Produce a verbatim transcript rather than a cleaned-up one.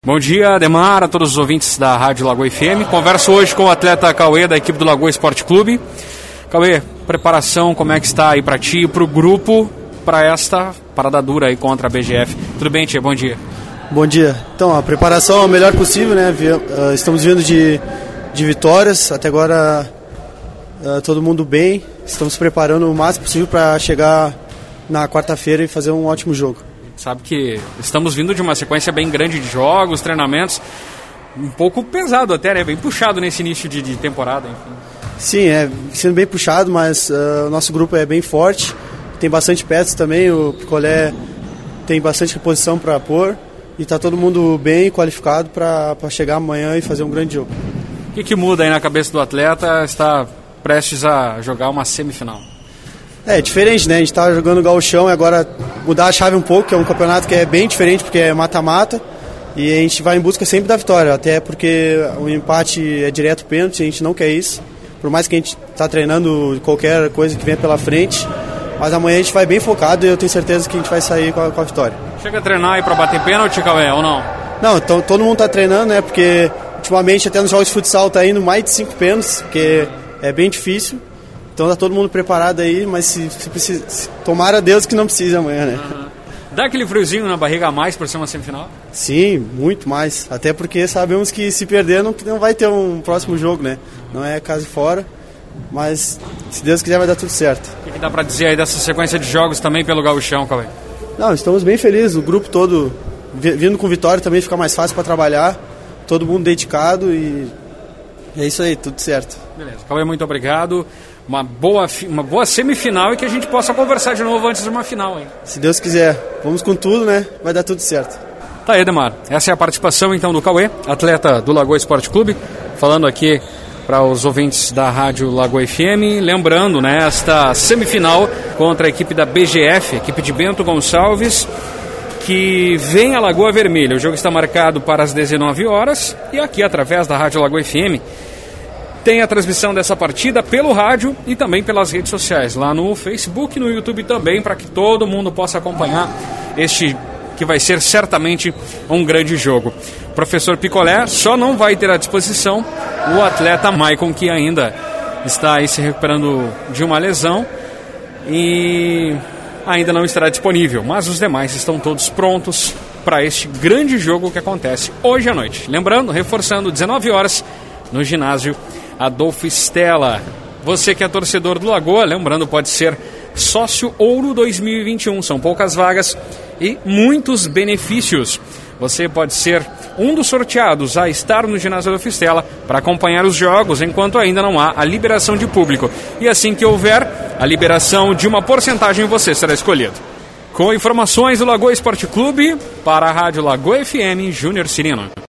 Bom dia, Ademar, a todos os ouvintes da Rádio Lagoa F M. Converso hoje com o atleta Cauê, da equipe do Lagoa Esporte Clube. Cauê, preparação, como é que está aí para ti e para o grupo para esta parada dura aí contra a B G F? Tudo bem, tia? Bom dia. Bom dia. Então, a preparação é o melhor possível, né? Estamos vindo de, de vitórias, até agora uh, todo mundo bem. Estamos preparando o máximo possível para chegar na quarta-feira e fazer um ótimo jogo. Sabe que estamos vindo de uma sequência bem grande de jogos, treinamentos, um pouco pesado até, né? Bem puxado nesse início de, de temporada, enfim. Sim, é sendo bem puxado, mas uh, o nosso grupo é bem forte, tem bastante peças também, o Picolé tem bastante reposição para pôr e está todo mundo bem qualificado para chegar amanhã e fazer um grande jogo. O que, que muda aí na cabeça do atleta? Está prestes a jogar uma semifinal. É diferente, né? A gente estava jogando gauchão e agora mudar a chave um pouco, que é um campeonato que é bem diferente porque é mata-mata e a gente vai em busca sempre da vitória, até porque o empate é direto pênalti, a gente não quer isso, por mais que a gente está treinando qualquer coisa que venha pela frente, mas amanhã a gente vai bem focado e eu tenho certeza que a gente vai sair com a, com a vitória. Chega a treinar aí para bater pênalti, Cauê, ou não? Não, então todo mundo está treinando, né? Porque ultimamente até nos jogos de futsal está indo mais de cinco pênaltis, porque é bem difícil. Então tá todo mundo preparado aí, mas se, se precisa, se, tomara a Deus que não precise amanhã, né? Uhum. Dá aquele friozinho na barriga a mais por ser uma semifinal? Sim, muito mais. Até porque sabemos que se perder não, não vai ter um próximo jogo, né? Não é casa fora, mas se Deus quiser vai dar tudo certo. O que, que dá pra dizer aí dessa sequência de jogos também pelo gauchão, Cauê? Não, estamos bem felizes, o grupo todo vindo com vitória também fica mais fácil para trabalhar, todo mundo dedicado e é isso aí, tudo certo. Beleza, Cauê, muito obrigado. Uma boa, uma boa semifinal e que a gente possa conversar de novo antes de uma final, hein? Se Deus quiser. Vamos com tudo, né? Vai dar tudo certo. Tá aí, Ademar. Essa é a participação, então, do Cauê, atleta do Lagoa Esporte Clube, falando aqui para os ouvintes da Rádio Lagoa F M. Lembrando, né, esta semifinal contra a equipe da B G F, equipe de Bento Gonçalves, que vem a Lagoa Vermelha. O jogo está marcado para as dezenove horas e aqui, através da Rádio Lagoa F M, tem a transmissão dessa partida pelo rádio e também pelas redes sociais, lá no Facebook e no YouTube também, para que todo mundo possa acompanhar este que vai ser certamente um grande jogo. O professor Picolé só não vai ter à disposição o atleta Maicon, que ainda está aí se recuperando de uma lesão e ainda não estará disponível, mas os demais estão todos prontos para este grande jogo que acontece hoje à noite. Lembrando, reforçando, dezenove horas, no ginásio Adolfo Stella. Você que é torcedor do Lagoa, lembrando, pode ser sócio Ouro dois mil e vinte e um. São poucas vagas e muitos benefícios. Você pode ser um dos sorteados a estar no ginásio Adolfo Stella para acompanhar os jogos enquanto ainda não há a liberação de público. E assim que houver a liberação de uma porcentagem, você será escolhido. Com informações do Lagoa Esporte Clube, para a Rádio Lagoa F M, Júnior Cirino.